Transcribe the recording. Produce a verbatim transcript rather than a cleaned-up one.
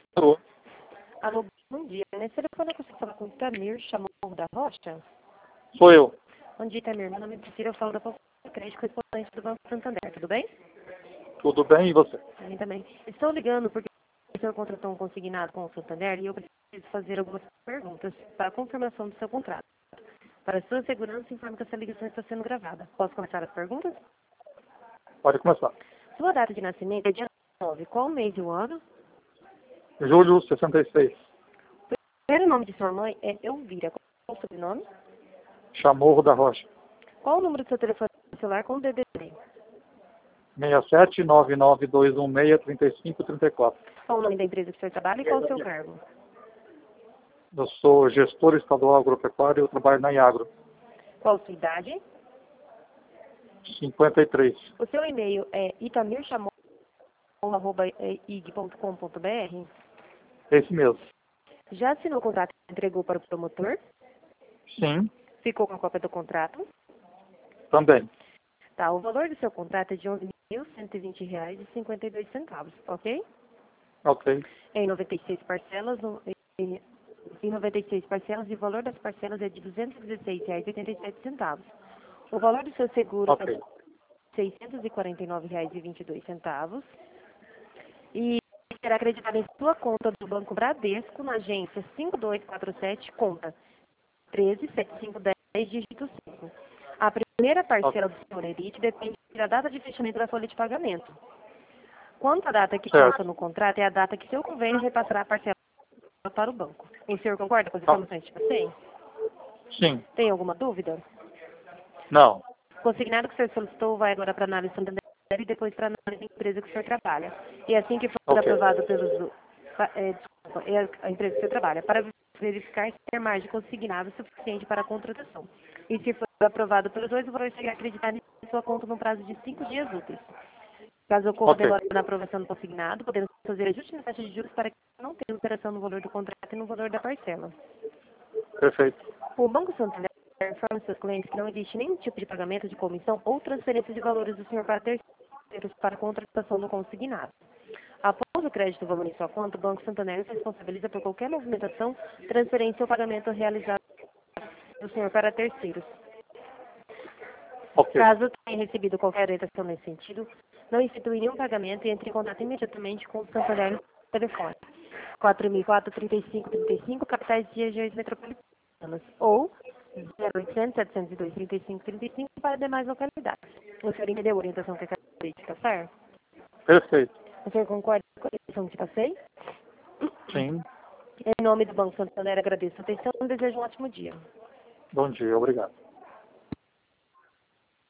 Alô? Alô, bom dia. Nesse telefone eu consigo falar com o Itamir, chamou da Rocha? Sou eu. Bom dia, Itamir. Meu nome é Priscila, eu falo da Poupança Crédito Correspondente do Banco Santander. Tudo bem? Tudo bem e você? Também, também. Estou ligando porque o senhor contratou um consignado com o Santander e eu preciso fazer algumas perguntas para a confirmação do seu contrato. Para sua segurança, informo que essa ligação está sendo gravada. Posso começar as perguntas? Pode começar. Sua data de nascimento é dia nove. Qual o mês e o ano? Julho sessenta e seis. O primeiro nome de sua mãe é Elvira. Qual o sobrenome? Chamorro da Rocha. Qual o número do seu telefone celular com o D D D? seis sete nove nove dois um seis três cinco três quatro. Qual o nome da empresa que o senhor trabalha e qual o seu cargo? Eu sou gestor estadual agropecuário e eu trabalho na Iagro. Qual a sua idade? cinquenta e três. O seu e-mail é itamirchamon arroba i g ponto com ponto b r. Esse mesmo. Já assinou o contrato e entregou para o promotor? Sim, Ficou com a cópia do contrato? também. Tá, o valor do seu contrato é de onze mil cento e vinte reais e cinquenta e dois centavos, ok? Ok. Em noventa e seis parcelas, no- em em noventa e seis parcelas, e o valor das parcelas é de duzentos e dezesseis reais e oitenta e sete centavos. O valor do seu seguro é Ok. de seiscentos e quarenta e nove reais e vinte e dois centavos. E será acreditado em sua conta do Banco Bradesco, na agência cinco dois quatro sete, conta treze sete cinco um zero, dígito cinco. A primeira parcela do seu Elite depende da data de fechamento da folha de pagamento. Quanto à data que consta Certo. no contrato, é a data que seu convênio repassará a parcela para o banco. O senhor concorda com as Ah, informações que passei? sim. Tem alguma dúvida? Não. O consignado que o senhor solicitou vai agora para análise Santander e depois para análise da empresa que o senhor trabalha. E assim que for Ok. aprovado pelos... É, desculpa, é a empresa que o senhor trabalha, para verificar se tem margem consignada suficiente para a contratação. E se for aprovado pelos dois, o valor será acreditado em sua conta no prazo de cinco dias úteis. Caso ocorra Ok. demora na aprovação do consignado, podemos fazer ajuste na taxa de juros para que não tenha alteração no valor do contrato e no valor da parcela. Perfeito. O Banco Santander informa seus clientes que não existe nenhum tipo de pagamento de comissão ou transferência de valores do senhor para terceiros para a contratação do consignado. Após o crédito do valor em sua conta, o Banco Santander se responsabiliza por qualquer movimentação, transferência ou pagamento realizado do senhor para terceiros. Ok. Caso tenha recebido qualquer orientação nesse sentido, não institui nenhum pagamento e entre em contato imediatamente com o Santander no telefone quatro mil e quatro, trinta e cinco, trinta e cinco, capitais de regiões metropolitanas, ou zero oitocentos, setecentos e dois, trinta e cinco, trinta e cinco para demais localidades. O senhor entendeu a passei? Que acabei de passar? Perfeito. O senhor concorda com a orientação que passei? Sim. Em nome do Banco Santander, agradeço a atenção e desejo um ótimo dia. Bom dia. Obrigado.